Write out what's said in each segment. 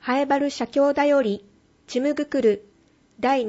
ハエバル社協だより、ちむぐくる第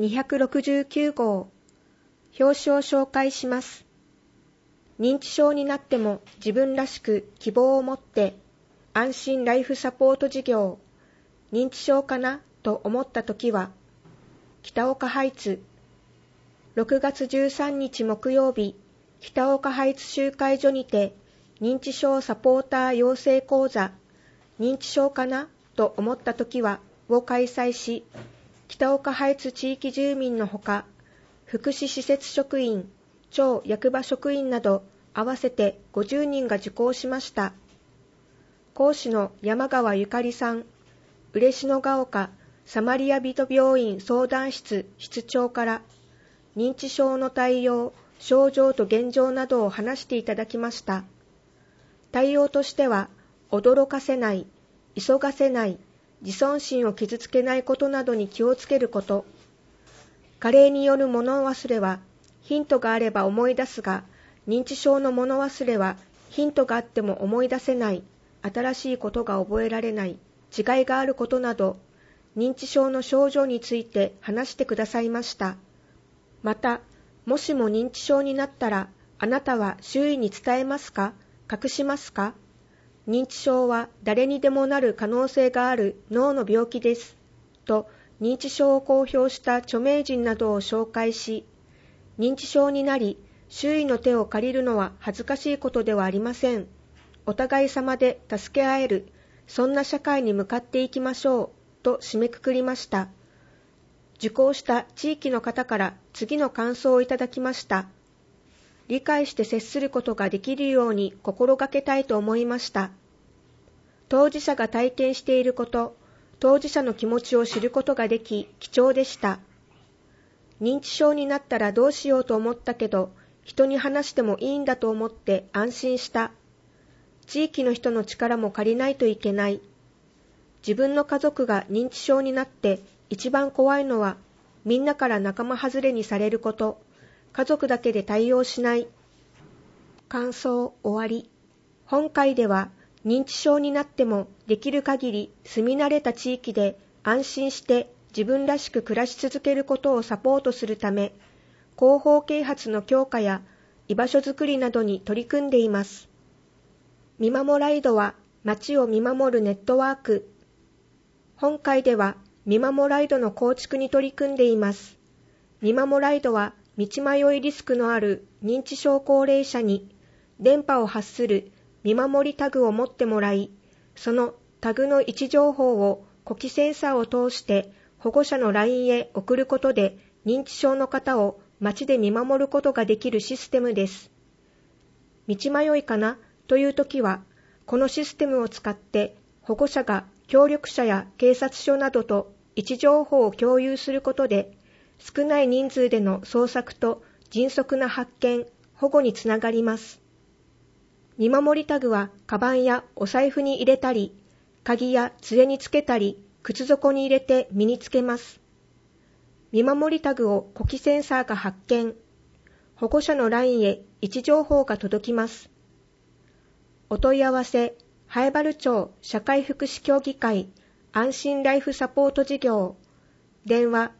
269号、表紙を紹介します。認知症になっても自分らしく希望を持って安心ライフサポート事業、認知症かなと思ったときは、北岡ハイツ、6月13日木曜日、北岡ハイツ集会所にて認知症サポーター養成講座、認知症かなと思ったときはを開催し、北岡ハイツ地域住民のほか、福祉施設職員、町役場職員など合わせて50人が受講しました。講師の山川ゆかりさん、嬉野が丘サマリア人病院相談室室長から認知症の対応、症状と現状などを話していただきました。対応としては、驚かせない、急がせない、自尊心を傷つけないことなどに気をつけること。加齢による物忘れは、ヒントがあれば思い出すが、認知症の物忘れは、ヒントがあっても思い出せない、新しいことが覚えられない、違いがあることなど、認知症の症状について話してくださいました。また、もしも認知症になったら、あなたは周囲に伝えますか？隠しますか？認知症は誰にでもなる可能性がある脳の病気です。と、認知症を公表した著名人などを紹介し、認知症になり、周囲の手を借りるのは恥ずかしいことではありません。お互い様で助け合える、そんな社会に向かっていきましょう、と締めくくりました。受講した地域の方から次の感想をいただきました。理解して接することができるように心がけたいと思いました。当事者が体験していること、当事者の気持ちを知ることができ、貴重でした。認知症になったらどうしようと思ったけど、人に話してもいいんだと思って安心した。地域の人の力も借りないといけない。自分の家族が認知症になって一番怖いのは、みんなから仲間外れにされること。家族だけで対応しない。感想終わり。本会では認知症になってもできる限り住み慣れた地域で安心して自分らしく暮らし続けることをサポートするため、広報啓発の強化や居場所づくりなどに取り組んでいます。みまもライドは街を見守るネットワーク。本会ではみまもライドの構築に取り組んでいます。みまもライドは道迷いリスクのある認知症高齢者に電波を発する見守りタグを持ってもらい、そのタグの位置情報を呼気センサーを通して保護者の LINE へ送ることで認知症の方を街で見守ることができるシステムです。道迷いかなというときは、このシステムを使って保護者が協力者や警察署などと位置情報を共有することで、少ない人数での捜索と迅速な発見、保護につながります。見守りタグはカバンやお財布に入れたり、鍵や杖につけたり、靴底に入れて身につけます。見守りタグを呼気センサーが発見、保護者の LINE へ位置情報が届きます。お問い合わせ、南風原町社会福祉協議会安心ライフサポート事業、電話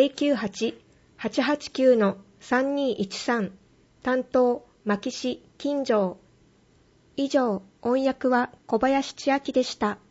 098-889-3213、担当牧師金城。以上、音訳は小林千秋でした。